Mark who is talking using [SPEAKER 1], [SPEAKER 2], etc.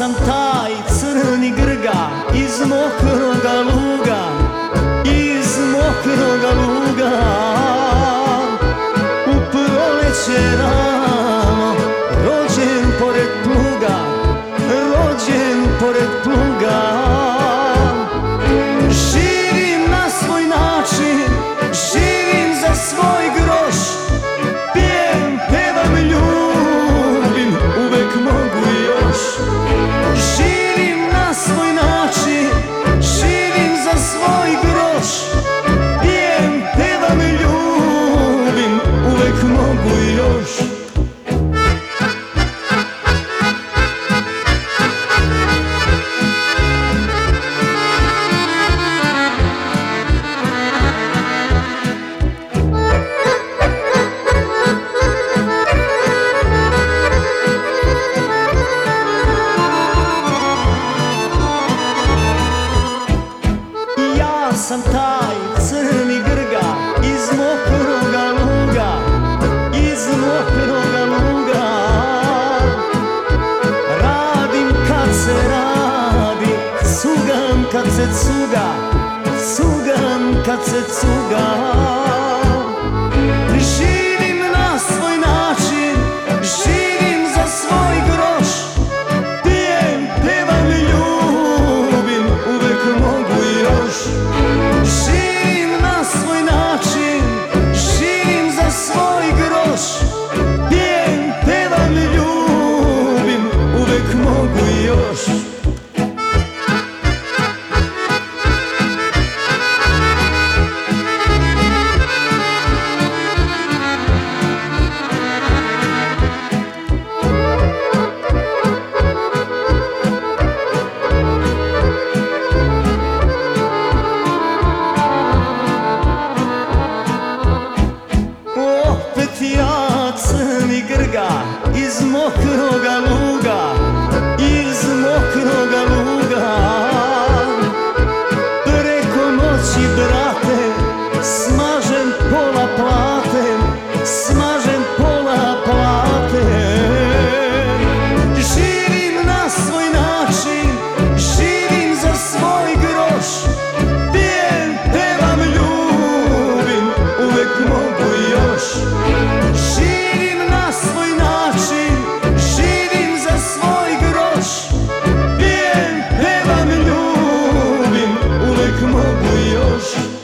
[SPEAKER 1] sam taj crni grga iz mokroga luga, iz mokroga luga. U proleće rano rođen pored pluga, rođen pored pluga. Živim na svoj način, živim za svoj groš, pijem, pevam, ljubim, uvek mogu još. Živim na svoj način, živim za svoj groš, pijem, pevam, ljubim, uvek mogu još. Ja sam taj crni grga iz mokroga luga, iz mokroga luga. Radim kad se radi, cugam kad se cuga, cugam kad se cuga. Živim na svoj način, živim za svoj groš, pijem, pevam, ljubim, uvek mogu još. Živim na svoj način, živim za svoj groš, pijem, pevam, ljubim, uvek mogu još. Ja crni grga iz mokroga luga, iz mokroga luga. Preko noći, brate, smažem pola plate, smažem pola plate. Živim na svoj način, živim za svoj groš, pijem, pevam, ljubim, uvek mogu još. Živim na svoj način, živim za svoj groš, pijem, pevam, ljubim, uvek mogu još.